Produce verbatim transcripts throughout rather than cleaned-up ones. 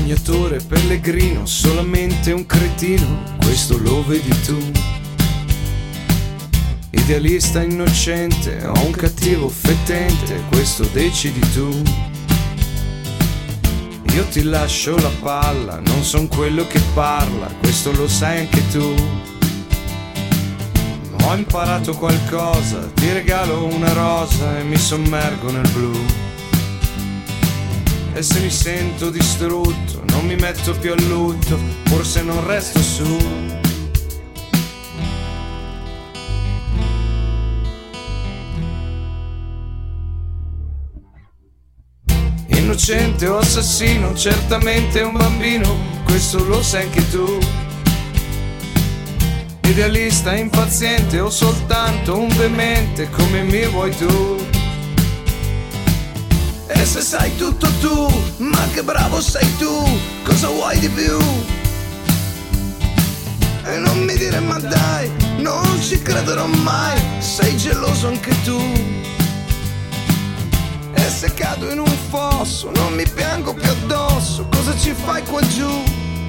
sognatore, pellegrino, solamente un cretino, questo lo vedi tu. Idealista innocente o un cattivo fettente, questo decidi tu. Io ti lascio la palla, non son quello che parla, questo lo sai anche tu. Ho imparato qualcosa, ti regalo una rosa e mi sommergo nel blu. E se mi sento distrutto, non mi metto più a lutto, forse non resto su. Innocente o assassino, certamente un bambino, questo lo sai anche tu. Idealista, impaziente o soltanto un demente, come mi vuoi tu. E se sai tutto tu, ma che bravo sei tu, cosa vuoi di più? E non mi dire ma dai, non ci crederò mai, sei geloso anche tu. E se cado in un fosso, non mi piango più addosso, cosa ci fai qua giù?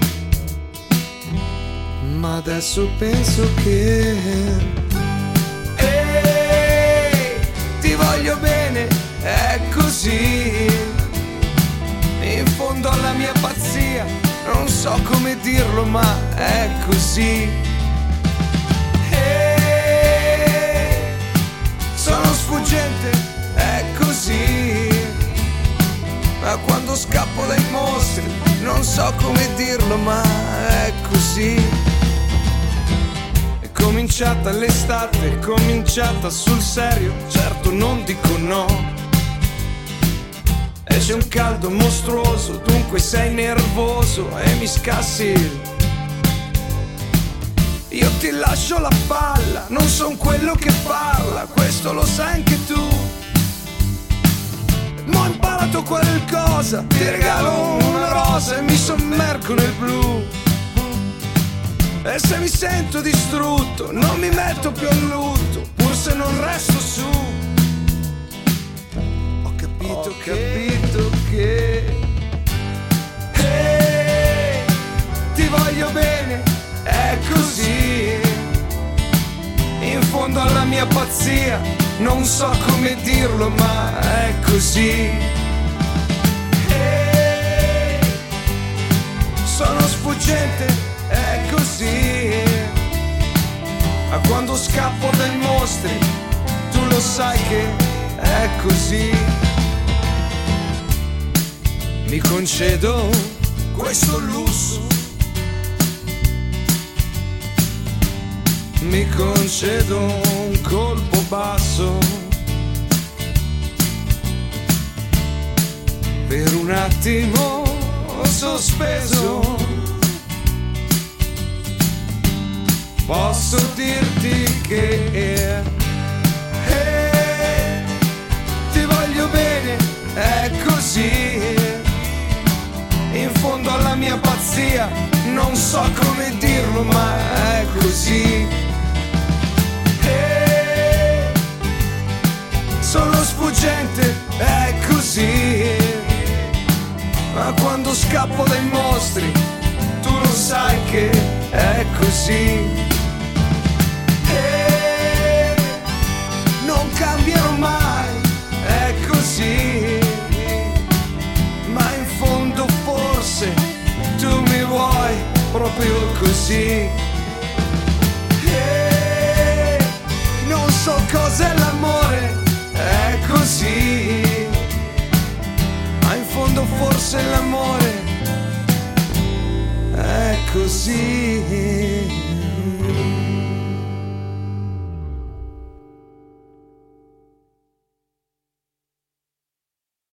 Ma adesso penso che ehi, ti voglio bene, è così. In fondo alla mia pazzia, non so come dirlo, ma è così. Ehi, sono sfuggente, è così. Ma quando scappo dai mostri, non so come dirlo, ma è così. È cominciata l'estate, è cominciata sul serio, certo non dico no. E c'è un caldo mostruoso, dunque sei nervoso e mi scassi. Io ti lascio la palla, non son quello che parla, questo lo sai anche tu. Ma ho imparato qualcosa, ti regalo una rosa e mi sommergo nel blu. E se mi sento distrutto, non mi metto più a lutto, pur se non resto su. Ho capito, ho che, capito che hey, ti voglio bene, è così. In fondo alla mia pazzia, non so come dirlo, ma è così. Hey, sono sfuggente, è così. Ma quando scappo dai mostri, tu lo sai che è così. Mi concedo questo lusso, mi concedo un colpo basso per un attimo sospeso. Posso dirti che eh, ti voglio bene, è così. In fondo alla mia pazzia, non so come dirlo, ma è così. Eh, sono sfuggente, è così. Ma quando scappo dai mostri, tu lo sai che è così. E non cambierò mai, è così. Ma in fondo forse tu mi vuoi proprio così. E non so cos'è l'amore, è così. Ma in fondo forse l'amore è così.